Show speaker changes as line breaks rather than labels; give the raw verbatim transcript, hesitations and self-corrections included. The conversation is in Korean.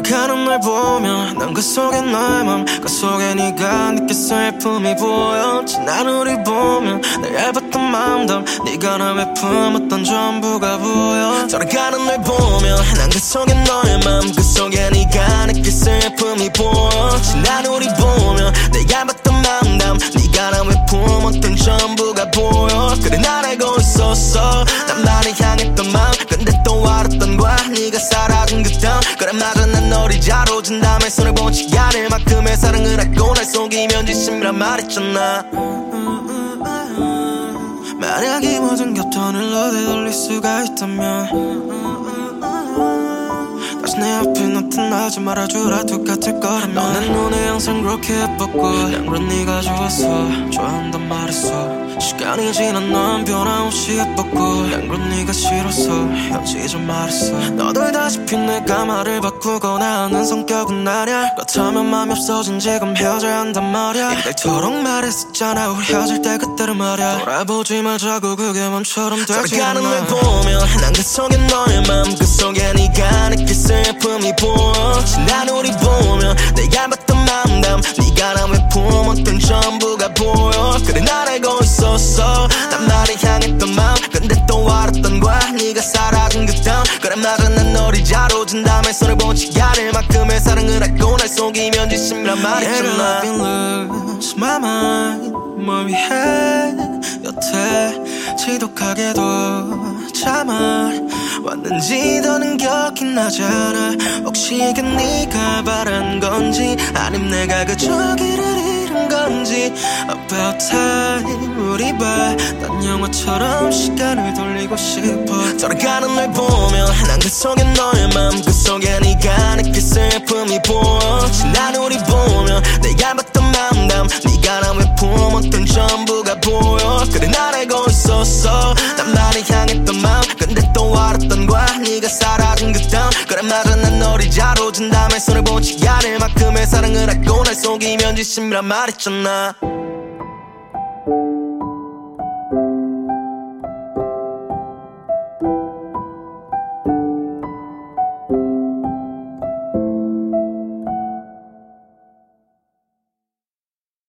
저렇게는 널 보면 난 그 속에 너의 맘, 그 속에 네가 느낄 슬픔이 보여. 지난 우리 보면 내 얇았던 마음담, 네가 나왜 품었던 전부가 보여. 저렇게는 널 보면 난 그 속에 너의 맘, 그 속에 네가 느낄 슬픔이 보여. 지난 우리 보면 내 얇았던 마음담, 네가 나왜 품었던 전부가 보여. 그래 날 알고 있었어 난 나를 향했던 마음, 근데 또 알았던 거야 네가 사라진 그 다음. 그래 맞아 난 너를 잘 오진 다음에 손을 본지 않을 만큼의 사랑을 하고 날 속이면 진심이란 말했잖아. 만약 이 모든 곁터를 너에 돌릴 수가 있다면 다시 내 앞에 나타나지 말아주라. 똑같을 거라면 넌 내 눈에 항상 그렇게 예뻤고 난 그런 네가 좋았어. 좋아한단 말했어. 시간이 지난 넌 변함없이 예뻤고 난 그런 네가 싫었어. 헤어지자 말했어. 너도 알다시피 내가 말을 바꾸거나 하는 성격은 아냐. 그렇다면 맘이 없어진 지금 헤어져야 한단 말이야. 이달토록 말했었잖아 우리 헤어질 때 그때를 말야. 돌아보지 말자고 그게 맘처럼 되지 않아. 저렇게 널 보면 난 그 속에 너의 맘, 그 속에 네가 느낄 슬픔이 보여. 지난 우리 보면 내 얇았던 마음담, 네가 나왜 품었던 전부가 보여. 그래 날 알고 있었어 난 나를 향했던 마음, 근데 또 알았던 거야 네가 사라진 그 다음. 그래 맞아 난 너를 잘 오진 다음에 손을 본지 않을 만큼의 사랑을 하고 날 속이면 진심이란 말했잖아. Yeah, I've been lose my mind. 뭘 위해 여태 지독하게도 참아 왔는지 더는 기억이 나지 않아. 혹시 이게 네가 바란 건지 아님 내가 그저 길을 잃은 건지. About time 우리 봐난 영화처럼 시간을 돌리고 싶어. 저렇게는 널 보면 난 그 속에 너의 맘, 그 속에 네가 느낄 슬픔이 보여. 지난 우리 보면 내 얇았던 마음담, 네가 나왜 품었던 전부가 보여. 그래 날 알고 있었어 난 나를 향했던 마음, 근데 또 알았던 거야 네가 사라진 그 다음. 그래 맞아 난 너를 잘 오진 다음에 손을 본지 않을 만큼의 사랑을 하고 날 속이면 진심이란 말했잖아.